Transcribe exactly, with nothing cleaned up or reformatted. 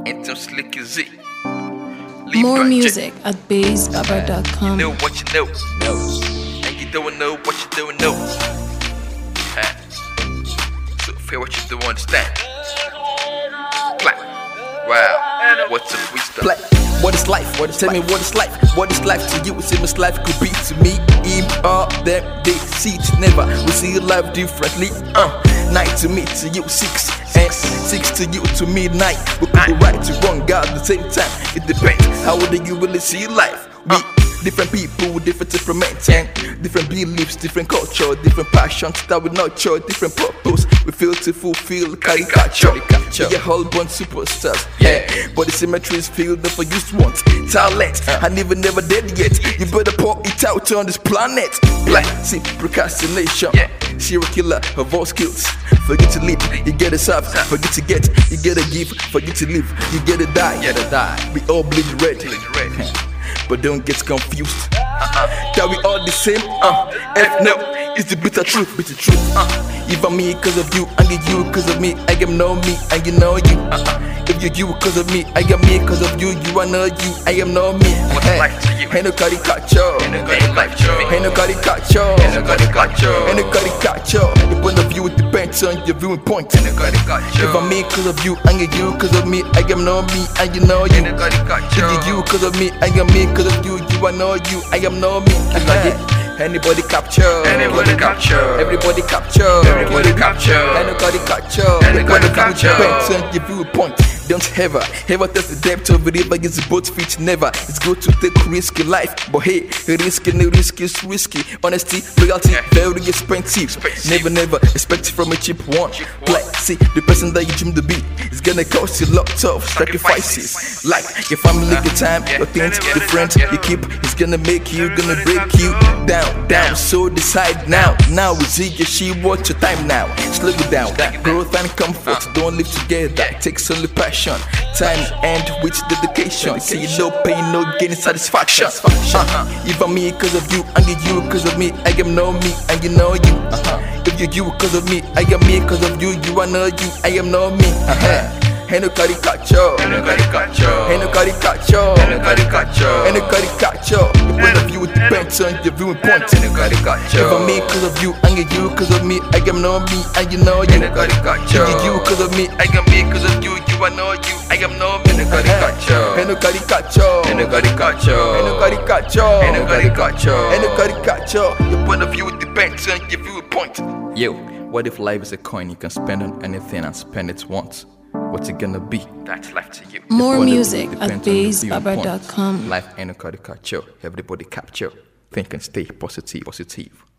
Into Slick Z. More music at bass baba dot com. You know what you know, know. And you don't know what you don't know. Uh, so feel what you don't understand. Clap. Wow. What's up, we start? Black. What is life? What is Tell life? me what is life? What is life to you? Same as life could be to me. In all them they see it never. We see life differently. Uh, night to me to you six, and six to you to midnight. We could be right to wrong God at the same time. It depends. How do you really see life? We different people with different temperaments and different beliefs, different culture, different passions that we nurture, different purpose we feel to fulfill. Caricature, we a whole bunch superstars, yeah. But the symmetry is filled up for used ones, talent, and even never dead yet. You better pour it out on this planet. Like, see, procrastination, yeah. Serial killer of all skills. Forget to live, you get a serve. Forget to get, you get a give. Forget to live, you get a die. You gotta die. We all bleed red. Bleed red. But don't get confused. Uh-uh. That we all the same. Uh, F no, it's the bitter truth, bitter truth. Uh, if I'm me cause of you, and you cause of me, I am know me, and you know you. Uh-uh. If you you cause of me, I am me cause of you, you are know you, I am know me. What's life to you? Ain't no caricature. Ain't no caricature. Ain't no caricature. Ain't no caricature. Ain't no caricature. Your point of view depends on your viewing point. Ain't no caricature. If I'm me cause of you, and you cause of me, I am know me, and you know you. Ain't no caricature. If you you cause of me, I am me cause of you, you are know you, I am know me. Anybody capture, anybody capture, everybody capture, everybody capture, anybody capture, anybody capture. Depends on your viewpoint. Don't ever, ever test the depth of the river. It's a boat fit never. It's good to take risky life, but hey, risky no risk is risky. Honesty, loyalty, yeah. Very expensive. expensive. Never, never expect it from a cheap one. Cheap one. Like, see, the person that you dream to be is gonna cost you lots of sacrifices. sacrifices. Like your family, your time, yeah. your things, yeah. your friends yeah. you keep. It's gonna make you, gonna break you down, down. So decide now. Now is it your she? Watch your time now. Slow it down. That growth and comfort don't live together. Yeah. Takes only passion. Time and with dedication. See no pain, no gain, satisfaction. Uh-huh. If I'm me cause of you, and you cause of me, I am know me, and you know you. Uh-huh. If you you cause of me, I am me cause of you, you are know you, I am know me. Uh-huh. Ain't no caricature. Ain't no caricature. Ain't no caricature. Ain't no caricature. Ain't no caricature. The point of view depends on your viewing point. Ain't no caricature. If I'm me cause of you, and you cause of me, I am know me, and you know you. Ain't no caricature. If you you cause of me, I am me cause of you, you are know you, I am know me. Ain't no caricature. Ain't no caricature. Ain't no caricature. Ain't no caricature. Ain't no caricature. Ain't no caricature. Your point of view depends on your viewing point. Yo, what if life is a coin you can spend on anything and spend it once? What's it gonna be? That's life to you. More music at bass baba dot com. Life ain't no caricature. Everybody capture. Think and stay positive. Positive.